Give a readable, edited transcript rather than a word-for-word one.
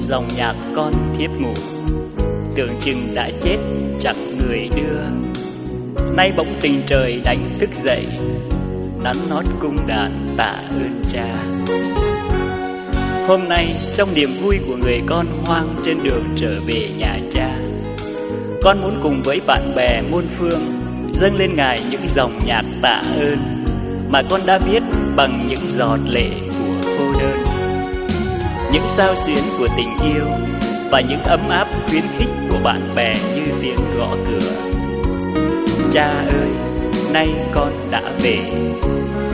dòng nhạc con thiếp ngủ, tưởng chừng đã chết chẳng người đưa. Nay bỗng tình trời đánh thức dậy, nắn nót cung đàn tạ ơn cha. Hôm nay trong niềm vui của người con hoang trên đường trở về nhà cha, con muốn cùng với bạn bè muôn phương dâng lên Ngài những dòng nhạc tạ ơn mà con đã viết bằng những giọt lệ của cô đơn, những xao xuyến của tình yêu và những ấm áp khuyến khích của bạn bè như tiếng gõ cửa. Cha ơi, nay con đã về,